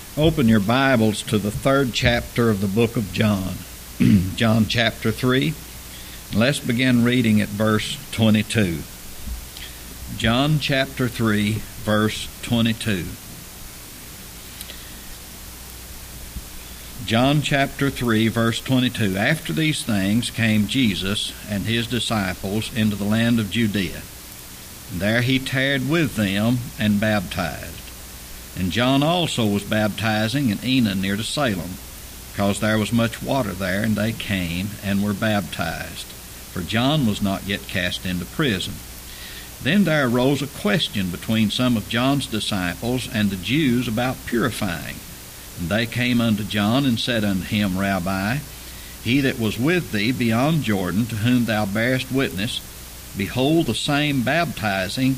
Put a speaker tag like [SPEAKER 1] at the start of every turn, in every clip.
[SPEAKER 1] Open your Bibles to the 3rd chapter of the book of John, John chapter 3. Let's begin reading at verse 22. John chapter 3, verse 22. John chapter 3, verse 22. After these things came Jesus and his disciples into the land of Judea. And there he tarried with them and baptized. And John also was baptizing in Aenon near to Salem, because there was much water there, and they came and were baptized. For John was not yet cast into prison. Then there arose a question between some of John's disciples and the Jews about purifying. And they came unto John and said unto him, Rabbi, he that was with thee beyond Jordan, to whom thou bearest witness, behold, the same baptizes,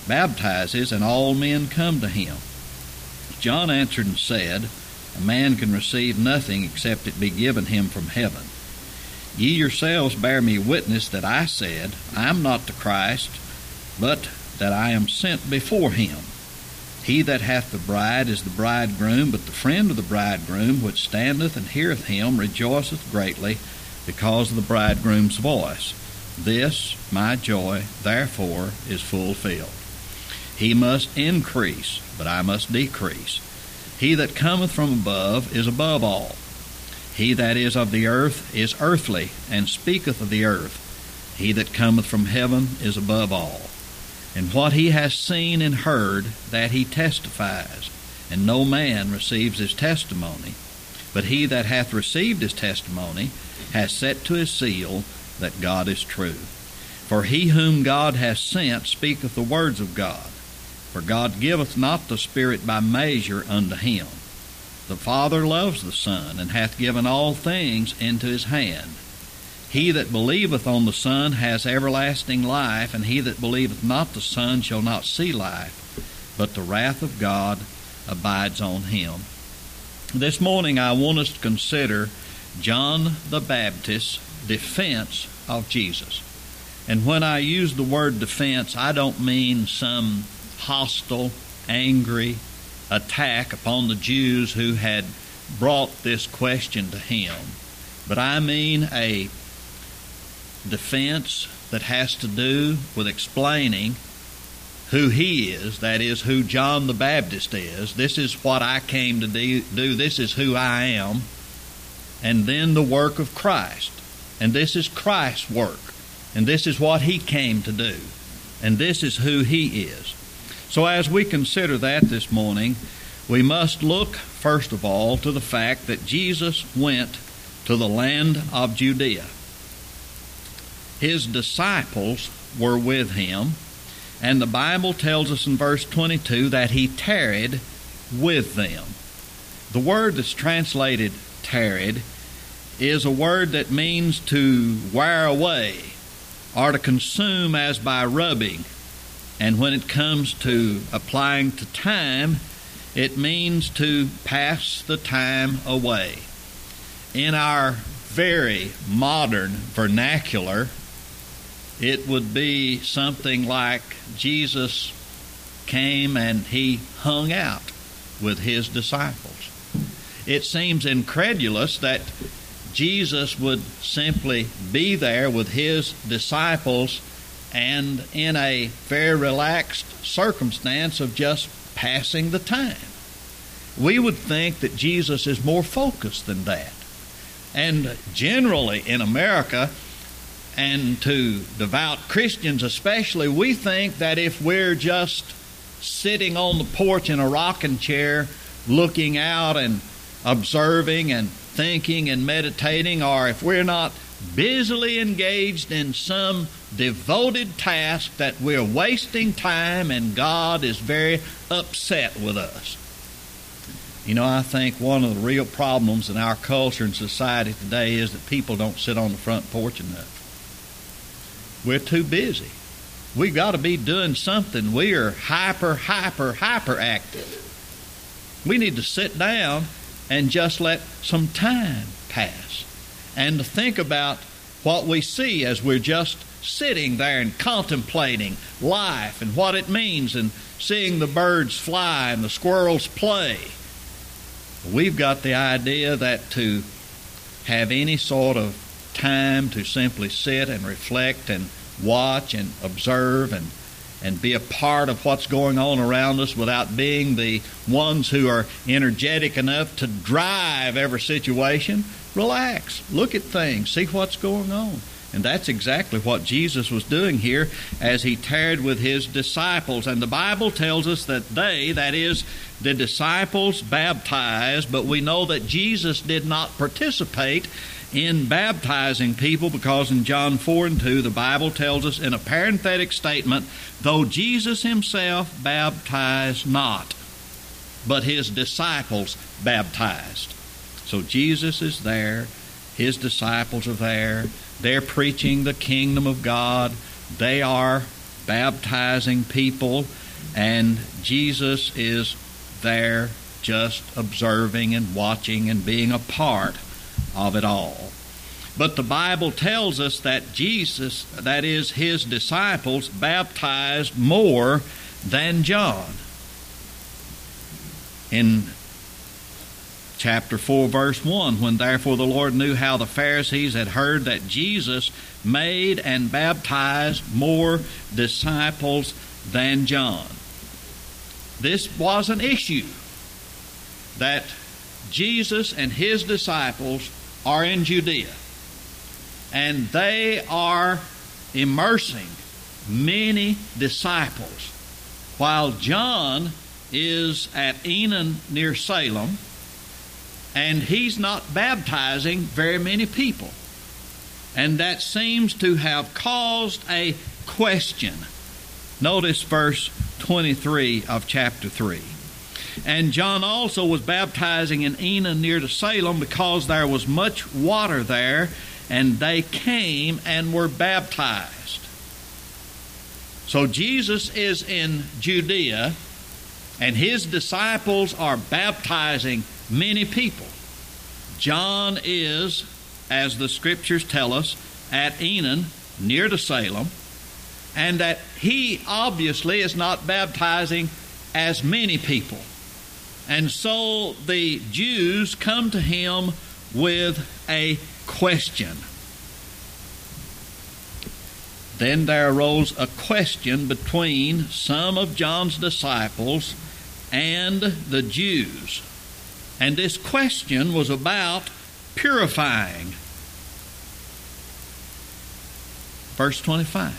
[SPEAKER 1] and all men come to him. John answered and said, A man can receive nothing except it be given him from heaven. Ye yourselves bear me witness that I said, I am not the Christ, but that I am sent before him. He that hath the bride is the bridegroom, but the friend of the bridegroom, which standeth and heareth him, rejoiceth greatly because of the bridegroom's voice. This my joy, therefore, is fulfilled. He must increase, but I must decrease. He that cometh from above is above all. He that is of the earth is earthly, and speaketh of the earth. He that cometh from heaven is above all. And what he has seen and heard, that he testifies, and no man receives his testimony. But he that hath received his testimony hath set to his seal that God is true. For he whom God hath sent speaketh the words of God. For God giveth not the Spirit by measure unto him. The Father loves the Son, and hath given all things into his hand. He that believeth on the Son has everlasting life, and he that believeth not the Son shall not see life, but the wrath of God abides on him. This morning I want us to consider John the Baptist's defense of Jesus. And when I use the word defense, I don't mean some hostile, angry attack upon the Jews who had brought this question to him. But I mean a defense that has to do with explaining who he is, that is, who John the Baptist is. This is what I came to do. This is who I am. And then the work of Christ. And this is Christ's work. And this is what he came to do. And this is who he is. So as we consider that this morning, we must look, first of all, to the fact that Jesus went to the land of Judea. His disciples were with him, and the Bible tells us in verse 22 that he tarried with them. The word that's translated tarried is a word that means to wear away or to consume as by rubbing. And when it comes to applying to time, it means to pass the time away. In our very modern vernacular, it would be something like Jesus came and he hung out with his disciples. It seems incredulous that Jesus would simply be there with his disciples and in a very relaxed circumstance of just passing the time. We would think that Jesus is more focused than that. And generally in America, and to devout Christians especially, we think that if we're just sitting on the porch in a rocking chair, looking out and observing and thinking and meditating, or if we're not busily engaged in some devoted task, that we're wasting time and God is very upset with us. You know, I think one of the real problems in our culture and society today is that people don't sit on the front porch enough. We're too busy. We've got to be doing something. We are hyper active. We need to sit down and just let some time pass and to think about what we see as we're just sitting there and contemplating life and what it means, and seeing the birds fly and the squirrels play. We've got the idea that to have any sort of time to simply sit and reflect and watch and observe and be a part of what's going on around us without being the ones who are energetic enough to drive every situation. Relax, look at things, see what's going on. And that's exactly what Jesus was doing here as he tarried with his disciples. And the Bible tells us that they, that is, the disciples, baptized, but we know that Jesus did not participate in baptizing people, because in John 4:2 the Bible tells us in a parenthetic statement, though Jesus himself baptized not, but his disciples baptized. So Jesus is there, his disciples are there, they're preaching the kingdom of God, they are baptizing people, and Jesus is there just observing and watching and being a part of it all. But the Bible tells us that Jesus, that is, his disciples, baptized more than John. In chapter 4, verse 1, when therefore the Lord knew how the Pharisees had heard that Jesus made and baptized more disciples than John. This was an issue, that Jesus and his disciples are in Judea, and they are immersing many disciples, while John is at Enon near Salem, and he's not baptizing very many people. And that seems to have caused a question. Notice verse 23 of chapter 3. And John also was baptizing in Enon near to Salem, because there was much water there, and they came and were baptized. So Jesus is in Judea, and his disciples are baptizing many people. John is, as the Scriptures tell us, at Enon near to Salem, and that he obviously is not baptizing as many people. And so the Jews come to him with a question. Then there arose a question between some of John's disciples and the Jews. And this question was about purifying. Verse 25.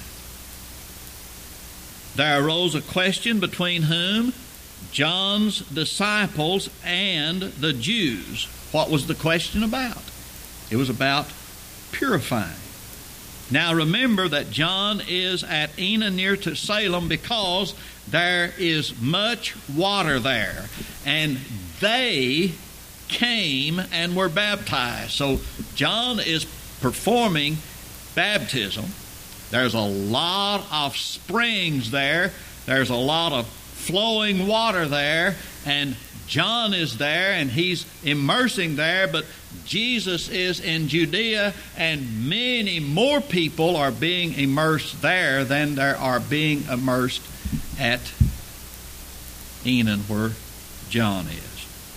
[SPEAKER 1] There arose a question between whom? John's disciples and the Jews. What was the question about? It was about purifying. Now remember that John is at Enon near to Salem because there is much water there, and they came and were baptized. So John is performing baptism. There's a lot of springs there. There's a lot of flowing water there, and John is there, and he's immersing there, but Jesus is in Judea, and many more people are being immersed there than there are being immersed at Enon, where John is.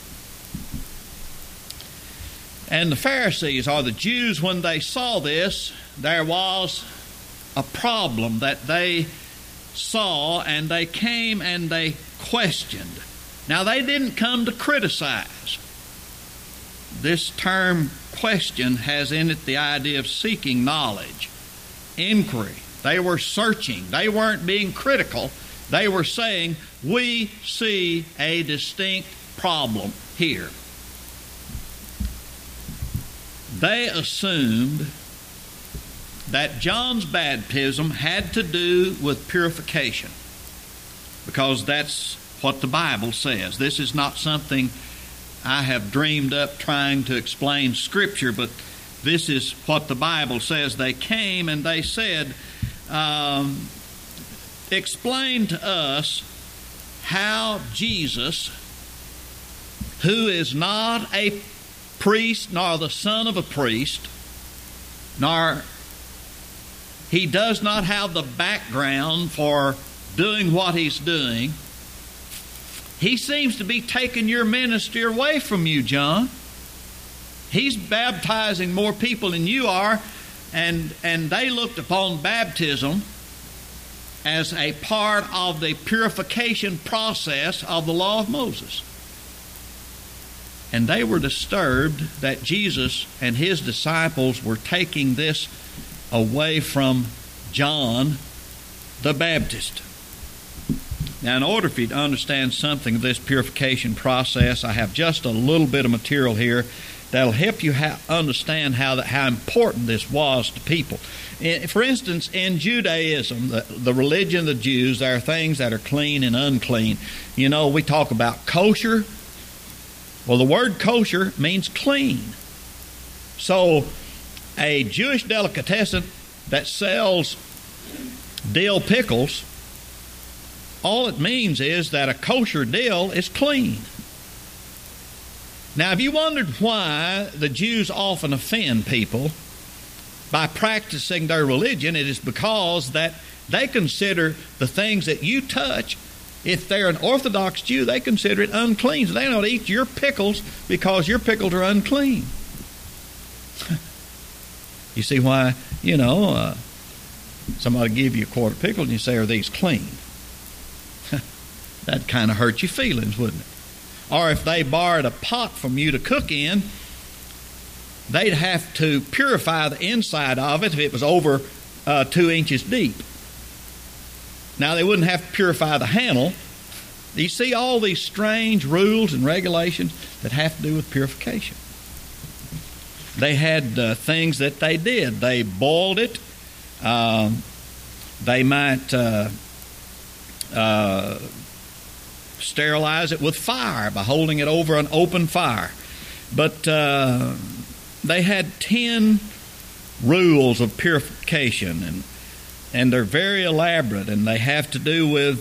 [SPEAKER 1] And the Pharisees, or the Jews, when they saw this, there was a problem that they saw, and they came and they questioned. Now, they didn't come to criticize. This term question has in it the idea of seeking knowledge, inquiry. They were searching. They weren't being critical. They were saying, we see a distinct problem here. They assumed that John's baptism had to do with purification, because that's what the Bible says. This is not something I have dreamed up trying to explain Scripture, but this is what the Bible says. They came and they said, explain to us how Jesus, who is not a priest nor the son of a priest, nor he does not have the background for doing what he's doing, he seems to be taking your ministry away from you, John. He's baptizing more people than you are, and they looked upon baptism as a part of the purification process of the law of Moses. And they were disturbed that Jesus and his disciples were taking this away from John the Baptist. Now, in order for you to understand something of this purification process, I have just a little bit of material here that'll help you understand how important this was to people. For instance, in Judaism, the religion of the Jews, there are things that are clean and unclean. You know, we talk about kosher. Well, the word kosher means clean. So, a Jewish delicatessen that sells dill pickles, all it means is that a kosher dill is clean. Now, have you wondered why the Jews often offend people by practicing their religion? It is because that they consider the things that you touch, if they're an Orthodox Jew, they consider it unclean. So they don't eat your pickles because your pickles are unclean. You see why, somebody give you a quart of pickles and you say, are these clean? That kind of hurt your feelings, wouldn't it? Or if they borrowed a pot from you to cook in, they'd have to purify the inside of it if it was over 2 inches deep. Now, they wouldn't have to purify the handle. You see all these strange rules and regulations that have to do with purification. They had things that they did. They boiled it. They might sterilize it with fire by holding it over an open fire. But they had 10 rules of purification, and they're very elaborate, and they have to do with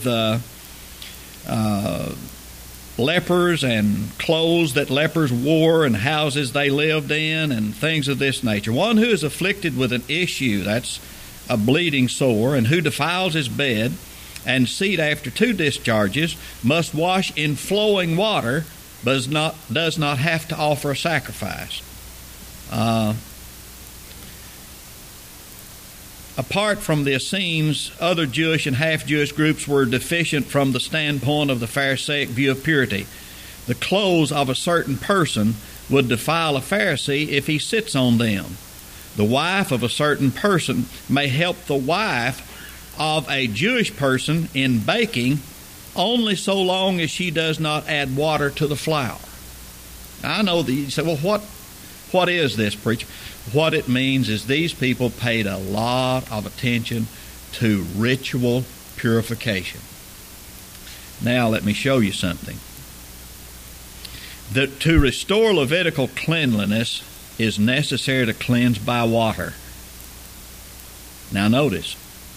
[SPEAKER 1] lepers and clothes that lepers wore and houses they lived in and things of this nature. One who is afflicted with an issue, that's a bleeding sore, and who defiles his bed and seat after 2 discharges must wash in flowing water, but does not have to offer a sacrifice. Apart from the Essenes, other Jewish and half-Jewish groups were deficient from the standpoint of the Pharisaic view of purity. The clothes of a certain person would defile a Pharisee if he sits on them. The wife of a certain person may help the wife of a Jewish person in baking only so long as she does not add water to the flour. I know that you say, well, what is this, preacher? What it means is these people paid a lot of attention to ritual purification. Now let me show you something. That to restore Levitical cleanliness is necessary to cleanse by water. Now notice,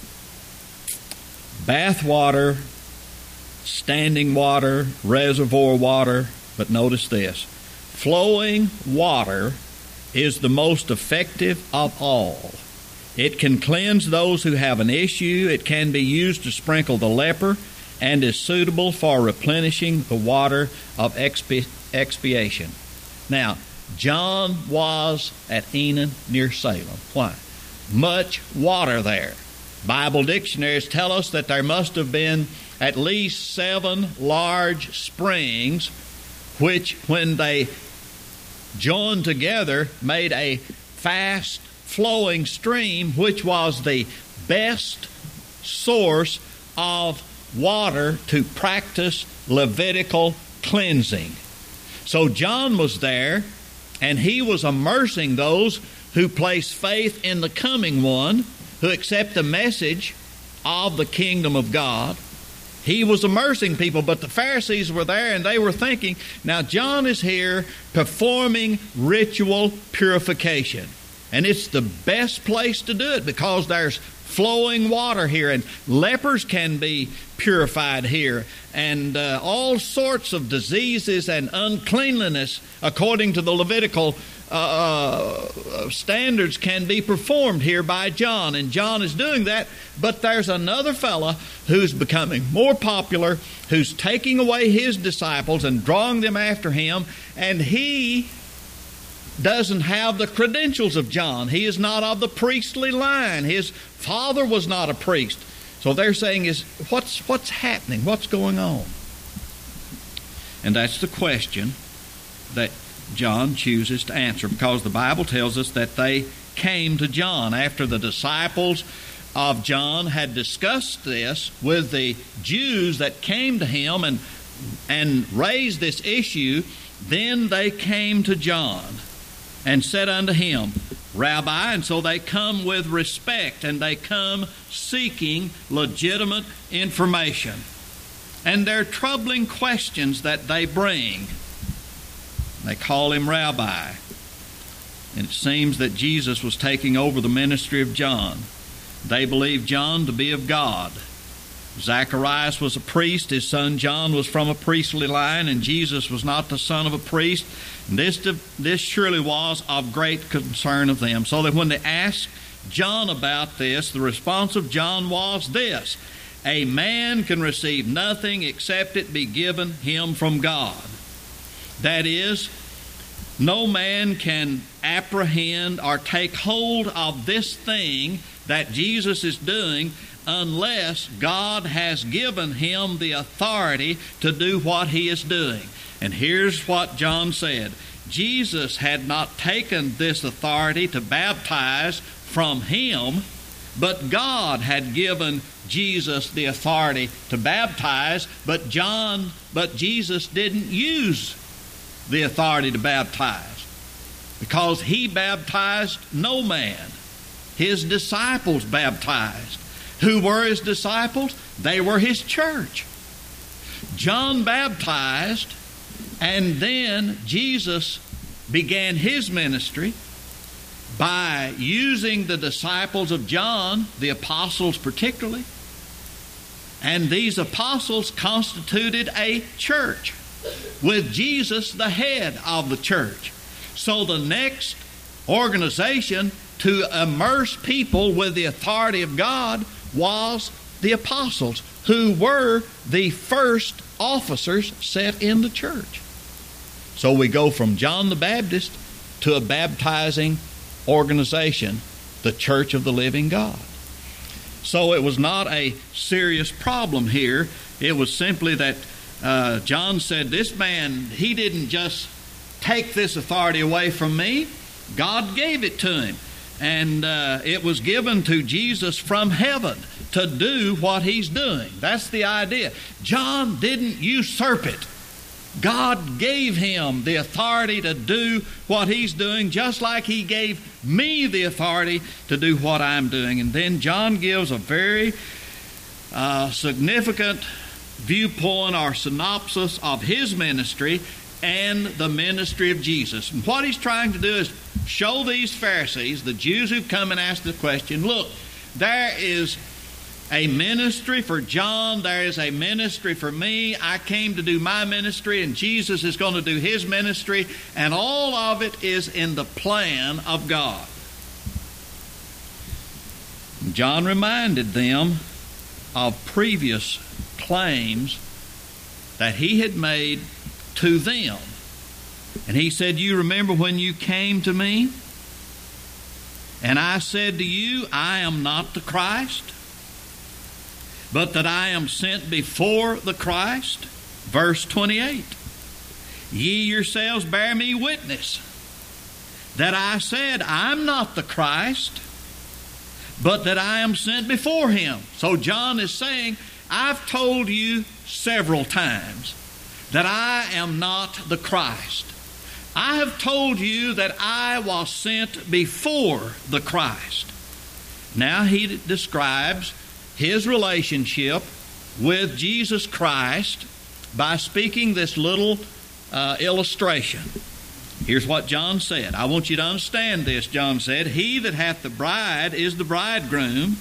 [SPEAKER 1] bath water, standing water, reservoir water, but notice this, flowing water is the most effective of all. It can cleanse those who have an issue. It can be used to sprinkle the leper and is suitable for replenishing the water of expiation. Now, John was at Enon near Salem. Why? Much water there. Bible dictionaries tell us that there must have been at least 7 large springs, which when they joined together made a fast flowing stream, which was the best source of water to practice Levitical cleansing. So John was there, and he was immersing those who place faith in the coming one, who accept the message of the kingdom of God. He was immersing people, but the Pharisees were there, and they were thinking, now John is here performing ritual purification. And it's the best place to do it because there's flowing water here, and lepers can be purified here, and all sorts of diseases and uncleanliness according to the Levitical standards can be performed here by John, and John is doing that. But there's another fella who's becoming more popular, who's taking away his disciples and drawing them after him, and he doesn't have the credentials of John. He is not of the priestly line. His father was not a priest. So they're saying, what's happening? What's going on? And that's the question that John chooses to answer, because the Bible tells us that they came to John after the disciples of John had discussed this with the Jews that came to him and raised this issue. Then they came to John and said unto him, Rabbi. And so they come with respect, and they come seeking legitimate information. And they're troubling questions that they bring. They call him Rabbi. And it seems that Jesus was taking over the ministry of John. They believed John to be of God. Zacharias was a priest. His son John was from a priestly line, and Jesus was not the son of a priest. And this surely was of great concern of them. So that when they asked John about this, the response of John was this: a man can receive nothing except it be given him from God. That is, no man can apprehend or take hold of this thing that Jesus is doing unless God has given him the authority to do what he is doing. And here's what John said: Jesus had not taken this authority to baptize from him, but God had given Jesus the authority to baptize, but Jesus didn't use the authority to baptize, because he baptized no man. His disciples baptized. Who were his disciples? They were his church. John baptized, and then Jesus began his ministry by using the disciples of John, the apostles particularly. And these apostles constituted a church, with Jesus the head of the church. So the next organization to immerse people with the authority of God was the apostles, who were the first officers set in the church. So we go from John the Baptist to a baptizing organization, the Church of the Living God. So it was not a serious problem here. It was simply that John said, this man, he didn't just take this authority away from me. God gave it to him. And it was given to Jesus from heaven to do what he's doing. That's the idea. John didn't usurp it. God gave him the authority to do what he's doing, just like he gave me the authority to do what I'm doing. And then John gives a very significant viewpoint or synopsis of his ministry and the ministry of Jesus. And what he's trying to do is show these Pharisees, the Jews who come and ask the question, look, there is a ministry for John, there is a ministry for me. I came to do my ministry, and Jesus is going to do his ministry, and all of it is in the plan of God. John reminded them of previous claims that he had made to them. And he said, you remember when you came to me, and I said to you, I am not the Christ, but that I am sent before the Christ? Verse 28. Ye yourselves bear me witness that I said, I'm not the Christ, but that I am sent before him. So John is saying, I've told you several times that I am not the Christ. I have told you that I was sent before the Christ. Now he describes his relationship with Jesus Christ by speaking this little illustration. Here's what John said. I want you to understand this. John said, he that hath the bride is the bridegroom.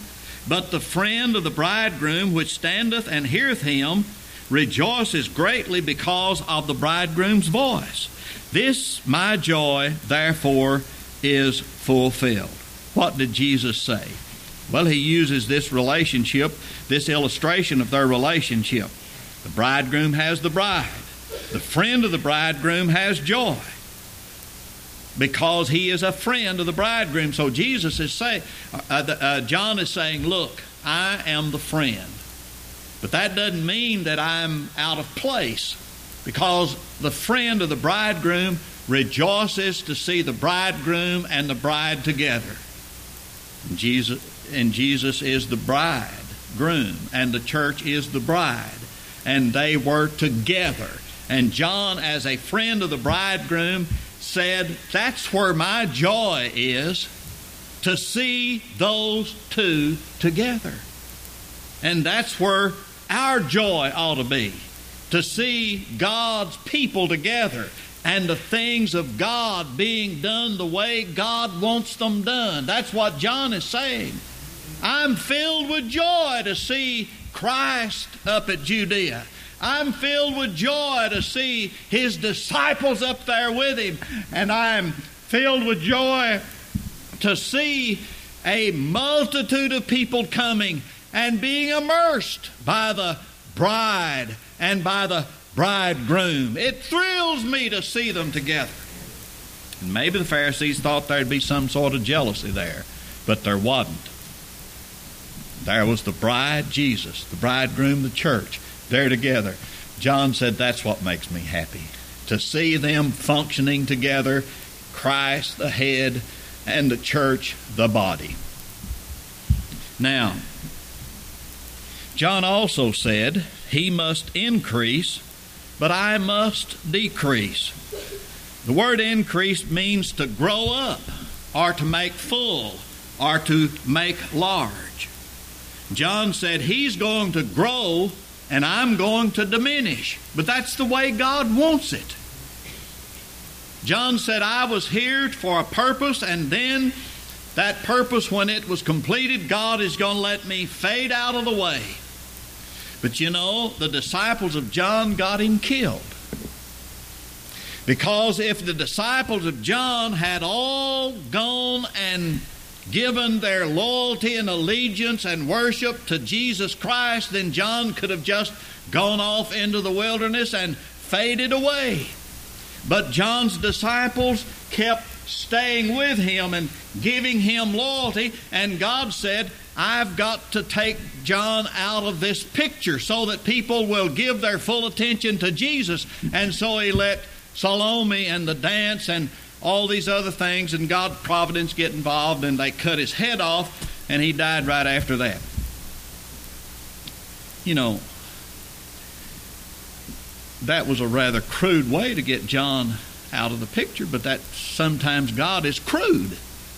[SPEAKER 1] But the friend of the bridegroom which standeth and heareth him rejoices greatly because of the bridegroom's voice. This my joy, therefore, is fulfilled. What did Jesus say? Well, he uses this relationship, this illustration of their relationship. The bridegroom has the bride. The friend of the bridegroom has joy because he is a friend of the bridegroom. So Jesus is saying, John is saying, look, I am the friend. But that doesn't mean that I'm out of place, because the friend of the bridegroom rejoices to see the bridegroom and the bride together. And Jesus is the bridegroom, and the church is the bride, and they were together. And John, as a friend of the bridegroom, said, that's where my joy is, to see those two together. And that's where our joy ought to be, to see God's people together and the things of God being done the way God wants them done. That's what John is saying. I'm filled with joy to see Christ up at Judea. I'm filled with joy to see his disciples up there with him. And I'm filled with joy to see a multitude of people coming and being immersed by the bride and by the bridegroom. It thrills me to see them together. And maybe the Pharisees thought there'd be some sort of jealousy there, but there wasn't. There was the bride, Jesus, the bridegroom, the church. They're together. John said, that's what makes me happy, to see them functioning together, Christ the head and the church the body. Now, John also said, he must increase, but I must decrease. The word increase means to grow up, or to make full, or to make large. John said he's going to grow and I'm going to diminish. But that's the way God wants it. John said, I was here for a purpose, and then that purpose, when it was completed, God is going to let me fade out of the way. But you know, the disciples of John got him killed. Because if the disciples of John had all gone and given their loyalty and allegiance and worship to Jesus Christ, then John could have just gone off into the wilderness and faded away. But John's disciples kept staying with him and giving him loyalty, and God said, I've got to take John out of this picture so that people will give their full attention to Jesus. And so he let Salome and the dance and all these other things and God's providence get involved, and they cut his head off, and he died right after that. You know, that was a rather crude way to get John out of the picture, but that sometimes God is crude.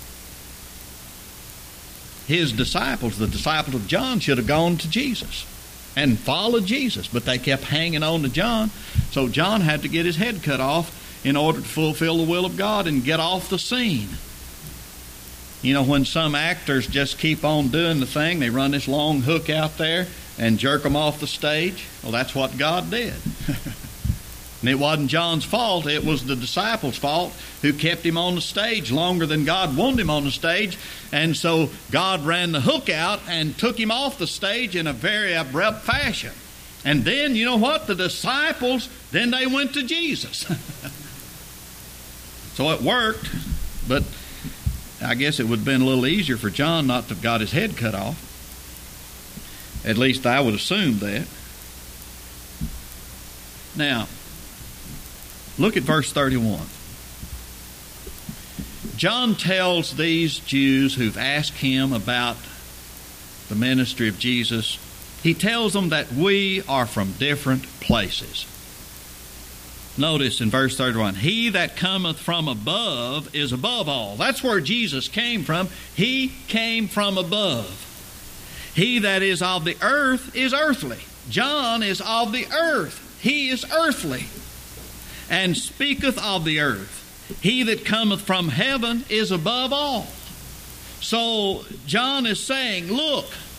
[SPEAKER 1] His disciples, the disciples of John, should have gone to Jesus and followed Jesus, but they kept hanging on to John, so John had to get his head cut off in order to fulfill the will of God and get off the scene. You know, when some actors just keep on doing the thing, they run this long hook out there and jerk them off the stage. Well, that's what God did. And it wasn't John's fault. It was the disciples' fault, who kept him on the stage longer than God wanted him on the stage. And so God ran the hook out and took him off the stage in a very abrupt fashion. And then, you know what? The disciples, then they went to Jesus. So it worked, but I guess it would have been a little easier for John not to have got his head cut off. At least I would assume that. Now, look at verse 31. John tells these Jews who've asked him about the ministry of Jesus, he tells them that we are from different places. Notice in verse 31, he that cometh from above is above all. That's where Jesus came from. He came from above. He that is of the earth is earthly. John is of the earth. He is earthly, and speaketh of the earth. He that cometh from heaven is above all. So John is saying, look,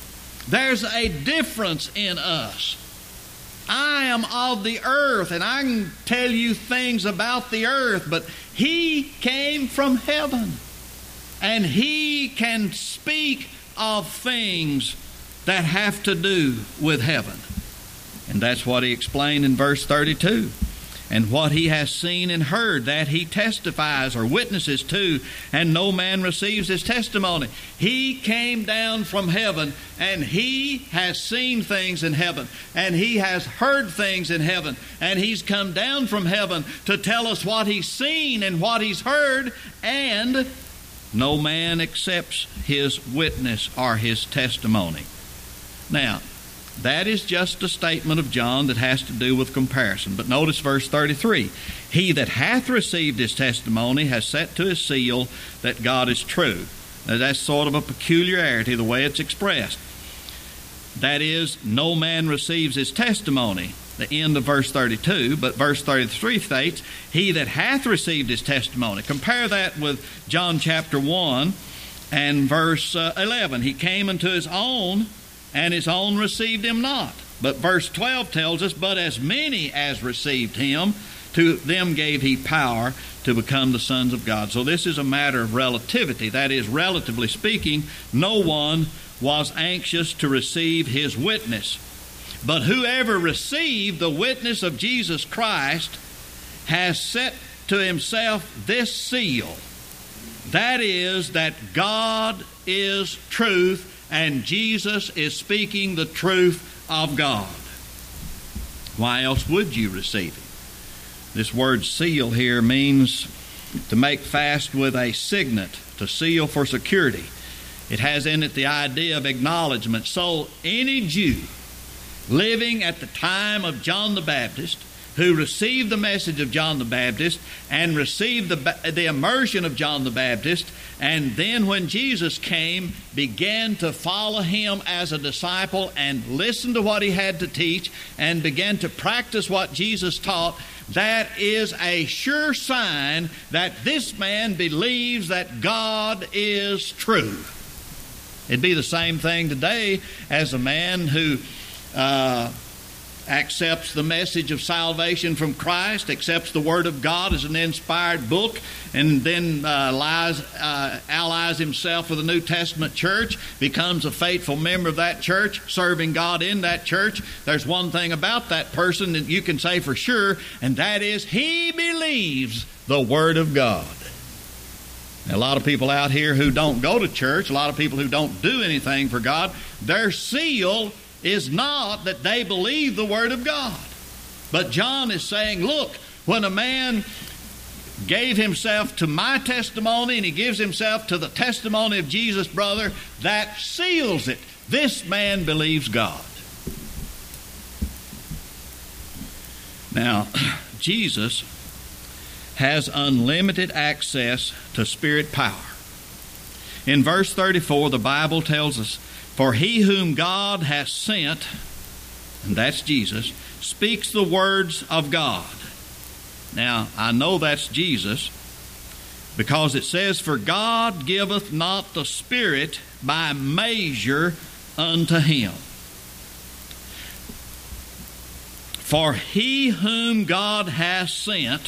[SPEAKER 1] There's a difference in us. I am of the earth, and I can tell you things about the earth, but He came from heaven, and He can speak of things that have to do with heaven. And that's what He explained in verse 32. And what He has seen and heard, that He testifies or witnesses to, and no man receives His testimony. He came down from heaven, and He has seen things in heaven, and He has heard things in heaven, and He's come down from heaven to tell us what He's seen and what He's heard, and no man accepts His witness or His testimony. Now, that is just a statement of John that has to do with comparison. But notice verse 33. He that hath received His testimony has set to his seal that God is true. Now, that's sort of a peculiarity, the way it's expressed. That is, no man receives His testimony, the end of verse 32. But verse 33 states, he that hath received His testimony. Compare that with John chapter 1 and verse 11. He came unto His own, and His own received Him not. But verse 12 tells us, but as many as received Him, to them gave He power to become the sons of God. So this is a matter of relativity. That is, relatively speaking, no one was anxious to receive His witness. But whoever received the witness of Jesus Christ has set to himself this seal. That is, that God is truth, and Jesus is speaking the truth of God. Why else would you receive Him? This word seal here means to make fast with a signet, to seal for security. It has in it the idea of acknowledgement. So any Jew living at the time of John the Baptist, who received the message of John the Baptist and received the immersion of John the Baptist, and then when Jesus came, began to follow Him as a disciple and listen to what He had to teach and began to practice what Jesus taught, that is a sure sign that this man believes that God is true. It'd be the same thing today as a man who accepts the message of salvation from Christ, accepts the Word of God as an inspired book, and then allies himself with the New Testament church, becomes a faithful member of that church, serving God in that church. There's one thing about that person that you can say for sure, and that is he believes the Word of God. Now, a lot of people out here who don't go to church, a lot of people who don't do anything for God, their seal is not that they believe the Word of God. But John is saying, look, when a man gave himself to my testimony and he gives himself to the testimony of Jesus, brother, that seals it. This man believes God. Now, Jesus has unlimited access to Spirit power. In verse 34, the Bible tells us, for He whom God has sent, and that's Jesus, speaks the words of God. Now, I know that's Jesus because it says, for God giveth not the Spirit by measure unto him. For He whom God has sent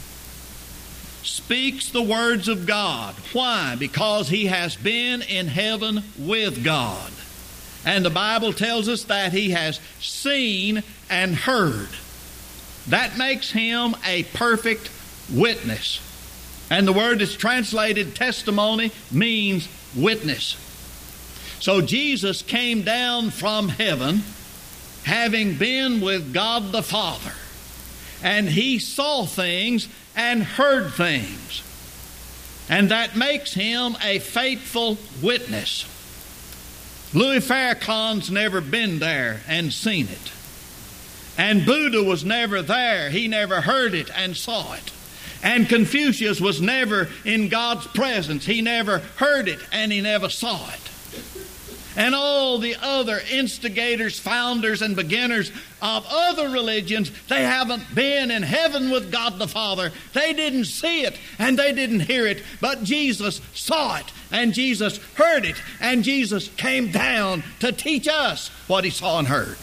[SPEAKER 1] speaks the words of God. Why? Because He has been in heaven with God. And the Bible tells us that He has seen and heard. That makes Him a perfect witness. And the word that's translated testimony means witness. So Jesus came down from heaven, having been with God the Father. And He saw things and heard things. And that makes Him a faithful witness. Louis Farrakhan's never been there and seen it. And Buddha was never there. He never heard it and saw it. And Confucius was never in God's presence. He never heard it and he never saw it. And all the other instigators, founders, and beginners of other religions, they haven't been in heaven with God the Father. They didn't see it and they didn't hear it, but Jesus saw it and Jesus heard it, and Jesus came down to teach us what he saw and heard.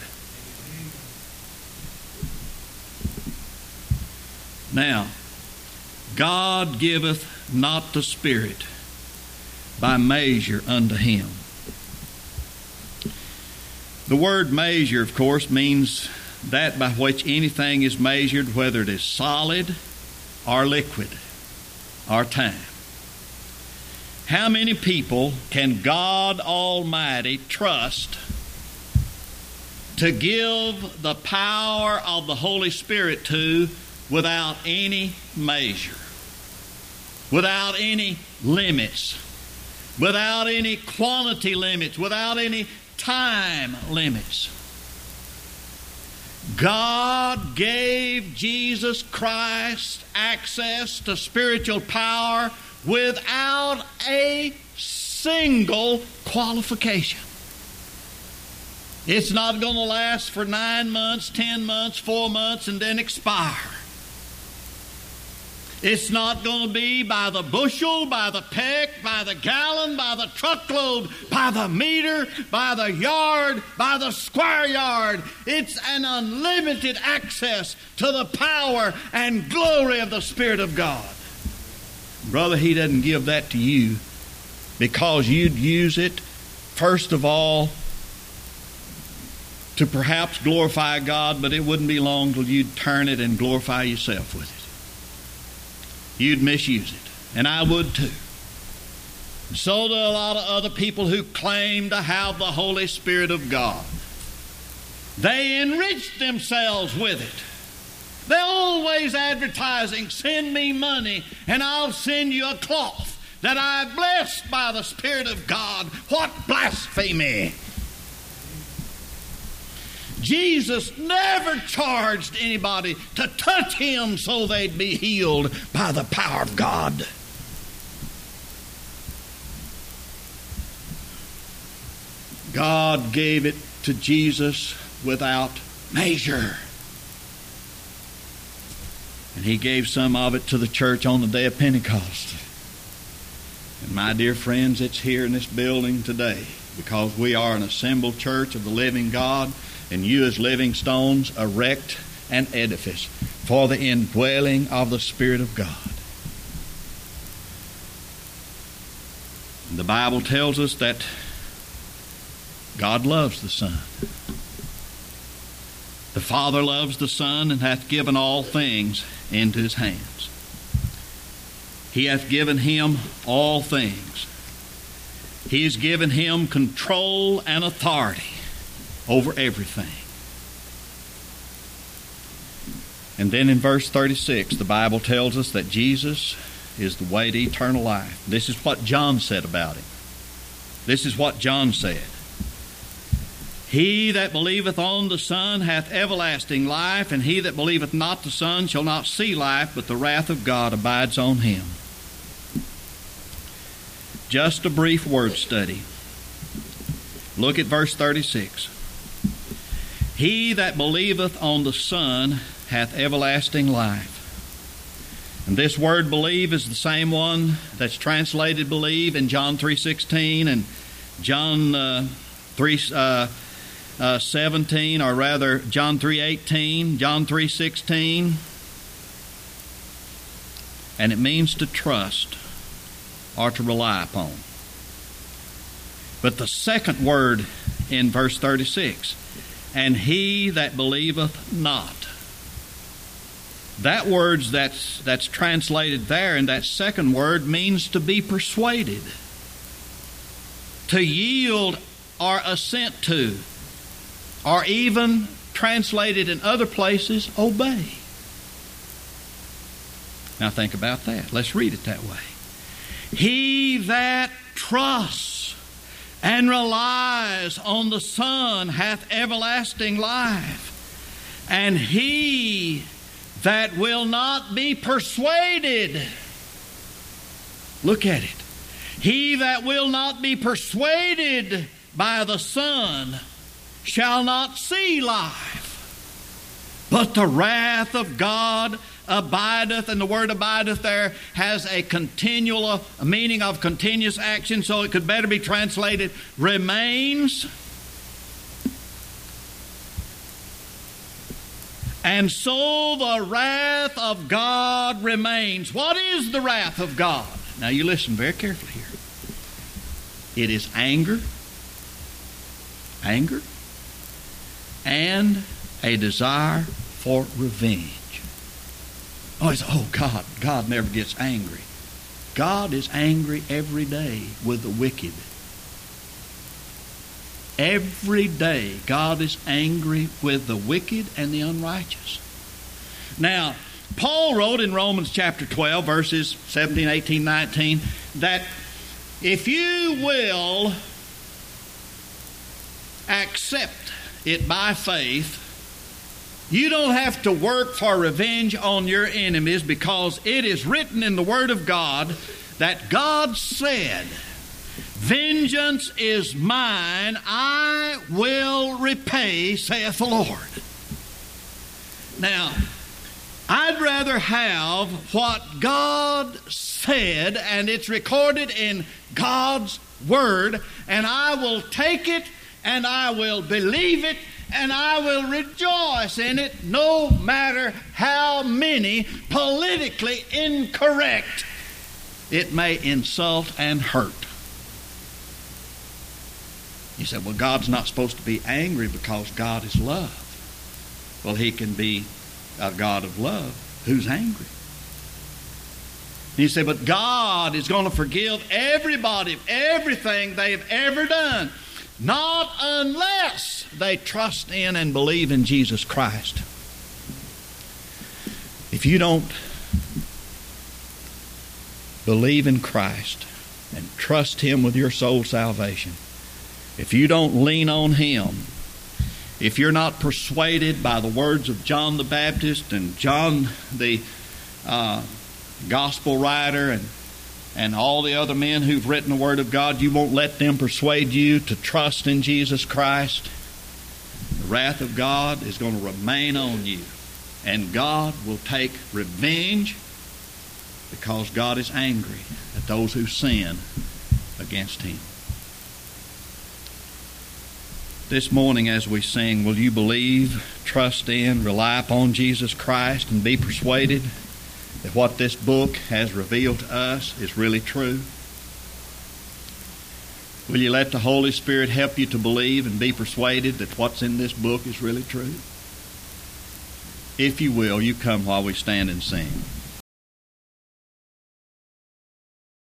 [SPEAKER 1] Now, God giveth not the Spirit by measure unto him. The word measure, of course, means that by which anything is measured, whether it is solid or liquid or time. How many people can God Almighty trust to give the power of the Holy Spirit to without any measure, without any limits, without any quantity limits, without any time limits? God gave Jesus Christ access to spiritual power without a single qualification. It's not going to last for 9 months, 10 months, 4 months, and then expire. It's not going to be by the bushel, by the peck, by the gallon, by the truckload, by the meter, by the yard, by the square yard. It's an unlimited access to the power and glory of the Spirit of God. Brother, he doesn't give that to you because you'd use it, first of all, to perhaps glorify God, but it wouldn't be long till you'd turn it and glorify yourself with it. You'd misuse it, and I would too. So do a lot of other people who claim to have the Holy Spirit of God. They enrich themselves with it. They're always advertising, send me money and I'll send you a cloth that I'm blessed by the Spirit of God. What blasphemy! Jesus never charged anybody to touch him so they'd be healed by the power of God. God gave it to Jesus without measure. And he gave some of it to the church on the day of Pentecost. And my dear friends, it's here in this building today because we are an assembled church of the living God. And you as living stones erect an edifice for the indwelling of the Spirit of God. And the Bible tells us that God loves the Son. The Father loves the Son and hath given all things into his hands. He hath given him all things. He has given him control and authority over everything. And then in verse 36, the Bible tells us that Jesus is the way to eternal life. This is what John said about him. This is what John said. He that believeth on the Son hath everlasting life, and he that believeth not the Son shall not see life, but the wrath of God abides on him. Just a brief word study. Look at verse 36. He that believeth on the Son hath everlasting life. And this word believe is the same one that's translated believe in John 3:16 and John 3:17, or rather John 3:18, John 3:16. And it means to trust or to rely upon. But the second word in verse 36, and he that believeth not. That word that's translated there in that second word means to be persuaded, to yield or assent to, or even translated in other places, obey. Now think about that. Let's read it that way. He that trusts and relies on the Son hath everlasting life, and he that will not be persuaded. Look at it. He that will not be persuaded by the Son shall not see life, but the wrath of God abideth. And the word abideth there has a meaning of continuous action, so it could better be translated remains. And so the wrath of God remains. What is the wrath of God? Now you listen very carefully here. It is anger, and a desire for revenge. Oh, God never gets angry. God is angry every day with the wicked. Every day God is angry with the wicked and the unrighteous. Now, Paul wrote in Romans chapter 12, verses 17, 18, 19, that if you will accept it by faith, you don't have to work for revenge on your enemies, because it is written in the Word of God that God said, "Vengeance is mine, I will repay, saith the Lord." Now, I'd rather have what God said, and it's recorded in God's Word, and I will take it, and I will believe it, and I will rejoice in it, no matter how many politically incorrect it may insult and hurt. You say, well, God's not supposed to be angry because God is love. Well, He can be a God of love who's angry. You say, but God is going to forgive everybody everything they've ever done. Not unless they trust in and believe in Jesus Christ. If you don't believe in Christ and trust Him with your soul salvation, if you don't lean on Him, if you're not persuaded by the words of John the Baptist and John the gospel writer and all the other men who've written the Word of God, you won't let them persuade you to trust in Jesus Christ, the wrath of God is going to remain on you. And God will take revenge, because God is angry at those who sin against Him. This morning as we sing, will you believe, trust in, rely upon Jesus Christ, and be persuaded that what this book has revealed to us is really true? Will you let the Holy Spirit help you to believe and be persuaded that what's in this book is really true? If you will, you come while we stand and sing.